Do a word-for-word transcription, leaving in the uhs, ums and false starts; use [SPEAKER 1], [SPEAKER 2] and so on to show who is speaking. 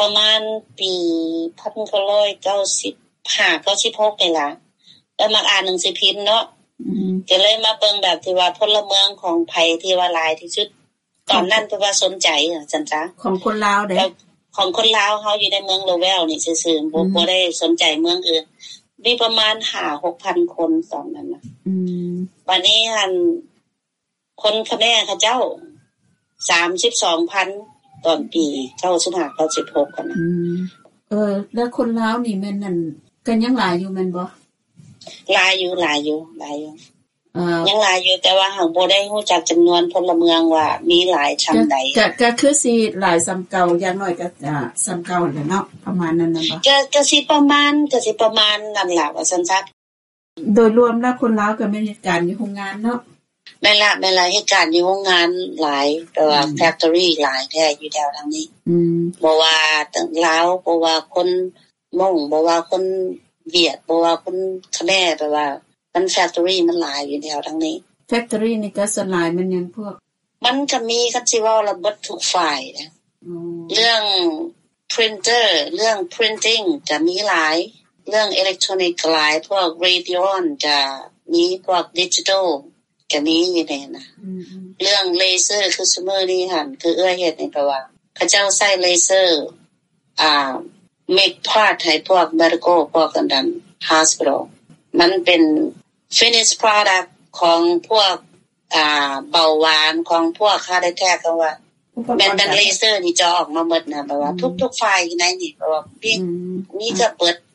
[SPEAKER 1] ประมาณปีหนึ่งพันเก้าร้อยเก้าสิบห้า เก้าสิบหกนี่ล่ะแล้วมักอ่านหนังสือพิมพ์เนาะอือก็เลยมาเบิ่งแบบที่ว่าพลเมืองของไผที่ว่าหลายที่สุดตอนนั้นเพราะว่าสนใจอ่ะจังจ้ะ
[SPEAKER 2] ของคนลาวเด้
[SPEAKER 1] ของคนลาวเฮาอยู่ในเมืองโลเวลนี่ซื่อๆบ่บ่ได้สนใจเมืองอื่นมีประมาณ ห้าหกพัน คนตอนนั้นน่ะอืมบัดนี้หั่นคนคะแนนเขาเจ้า สามสิบสองพัน ตอนปีเก้าสิบห้า เก้าสิบหกกันน่ะอืม
[SPEAKER 2] เออแล้วคนลาวนี่แม่นนั่นก็ยังหลายอยู่แม่นบ่
[SPEAKER 1] หลายอยู่หลายอยู่หลายอยู่เอ่อยังหลายอยู่แต่ว่าหั้นบ่ได้ฮู้จักจำนวนพลเมืองว่ามีหลายชำใด
[SPEAKER 2] ก็ก็คือสิหลายซ้ำเก่าอย่างน้อยก็อ่าซ้ำเก่าแหละเนาะประมาณนั้นน่ะบ่
[SPEAKER 1] ก็ก็สิประมาณก็สิประมาณนั่นล่ะว่าซั่นซะ
[SPEAKER 2] โดยรวมแล้วคนลาวก็มีเหตุการณ์อยู่โรงงานเนาะ
[SPEAKER 1] แม่นล่ะแม่นล่ะเหตุการณ์อยู่โรงงานหลายแต่ว่าแฟคทอรี่หลายแท้อยู่แถวทางนี้อืมบ่ว่าทั้งลาวบ่ว่าคนมงบ่ว่าคนเวียดบ่ว่าคนเขมรแต่ว่ามันแฟคทอรี่มันหลายอยู่แถวทางนี้
[SPEAKER 2] แฟคทอรี่นี่ก็ส่วนหลายมันยังพวก
[SPEAKER 1] มันก็มีคันสิเว้าระเบิดทุกฝ่ายนะอือเรื่อง printer เรื่อง printing ก็มีหลายเรื่องอิเล็กทรอนิกส์หลายพวก Radeon จะมีพวก Digital ก็มีอยู่ในน่ะอือเรื่องเลเซอร์คือซุมื้อนี้หั่นคือเอื้อเฮ็ดนี่เพราะว่าเขาเจ้าใช้เลเซอร์อ่า make part ให้พวก medical พวกกันดัน hospital มันเป็น finished product ของพวกอ่าเบาหวานของพวก heart attack ก็ว่าแม่นเป็นเลเซอร์นี่จะออกมาหมดน่ะแบบว่าทุกๆฝ่ายในนี่เพราะว่ามีมีก็เปิด